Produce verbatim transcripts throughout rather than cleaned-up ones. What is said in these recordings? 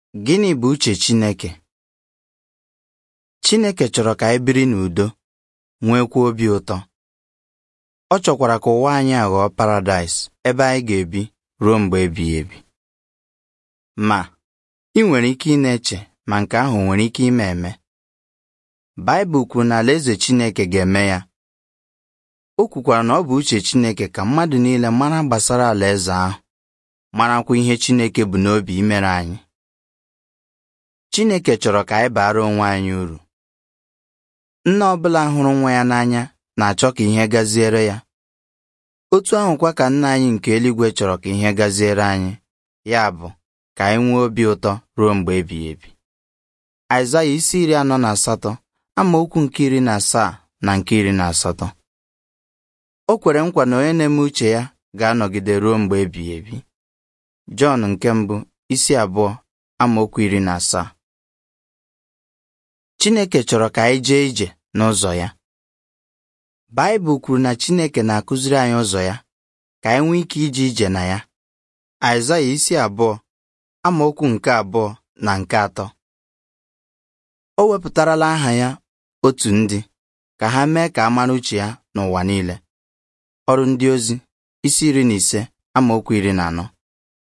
Gịnị bụ uche Chineke? Chineke chọrọ ka anyị biri n'udo, nwekwa obi ụtọ. Ọ chọkwara ka ụwa anyị aghọọ paradaịs ebe anyị ga-ebi ruo mgbe ebighị ebi. Ma, ị nwere ike ị na-eche ma nke ahụ nwere ike ime eme. Baịbụl kwuru na alaeze Chineke ga-eme ya. O kwukwara na ọ bụ uche Chineke ka mmadụ niile mara gbasara alaeze ahụ, marakwa ihe Chineke bụ n'obi imere anyị. Chineke chọrọ ka anyị baara onwe anyị uru. Nne ọbụla hụrụ nwa ya n'anya na-achọ ka ihe gaziere ya. Otu ahụkwa ka Nna anyị nke eluigwe chọrọ ka ihe gaziere anyị, ya bụ ka anyị nwee obi ụtọ ruo mgbe ebighị ebi. Aịzaya isi iri anọ na asatọ amaokwu nke iri na asaa na nke iri na asatọ. O kwere nkwa na onye na-eme uche ya ga-anọgide ruo mgbe ebighị ebi. Jọn nke mbụ isi abụọ amaokwu iri na asaa. Chineke chọrọ ka anyị jee ije n'ụzọ ya. Baịbụl kwuru na Chineke na-akụziri anyị ụzọ ya ka anyị nwee ike ije ije na ya. Aịzaya isi abụọ amaokwu nke abụọ na nke atọ. O wepụtarala aha ya otu ndị ka ha mee ka a mara uche ya n'ụwa niile. Ọrụ ndị ozi isi iri na ise amaokwu iri na anọ.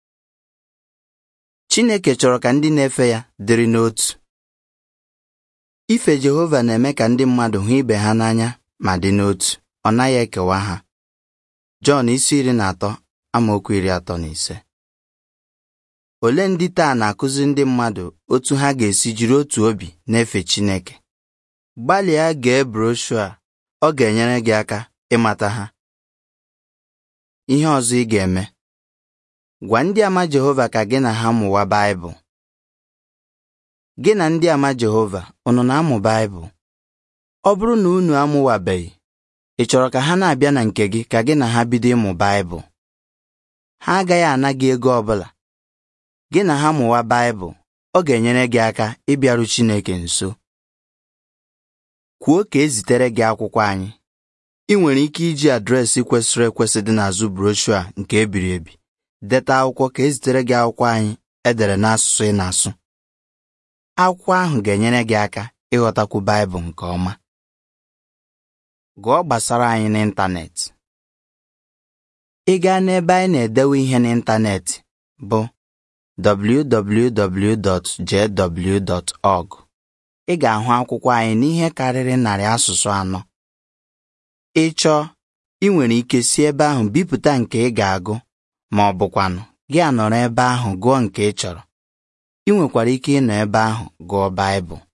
Chineke chọrọ ka ndị na-efe ya dịrị n'otu. Ife Jehova na-eme ka ndị mmadụ hụ ibe ha n'anya ma dị n'otu, ọ naghị ekewa ha. Jọn isi iri na atọ amaokwu iri atọ na ise. Ole ndị taa na-akụzi ndị mmadụ otu ha ga-esi jiri otu obi na-efe Chineke? Gbalịa gee broshua, ọ ga-enyere gị aka ịmata ha. Ihe ọzọ ị ga-eme: gwa ndị ama Jehova ka gị na ha mụwa Baịbụl. Gị na ndị ama Jehova unu na-amụ Baịbụl? Ọ bụrụ na unu amụwabeghị, ị chọrọ ka ha na-abịa na nke gị ka gị na ha bido ịmụ Baịbụl? Ha agaghị ana gị ego ọbụla. Gị na ha mụwa Baịbụl, ọ ga-enyere gị aka ịbịaru Chineke nso. Kwuo ka e zitere gị akwụkwọ anyị. Ị nwere ike iji adreesị kwesịrị ekwesị dị n'azụ broshua nke ebiri ebi deta akwụkwọ ka e zitere gị akwụkwọ anyị edere n'asụsụ ị na-asụ. Akwụkwọ ahụ ga-enyere gị aka ịghọtakwu Baịbụl nke ọma. Gụọ gbasara anyị n'ịntanetị. Ị gaa n'ebe anyị na-edewe ihe n'ịntanetị bụ w w w dot j w dot org. Ị ga-ahụ akwụkwọ anyị n'ihe karịrị narị asụsụ anọ. Ị chọọ, ị nwere ike si ebe ahụ bipụta nke ị ga-agụ, ma ọ bụkwanụ gị anọrọ ebe ahụ gụọ nke ị chọrọ. Ị nwekwara ike ịnọ ebe ahụ gụọ Baịbụl.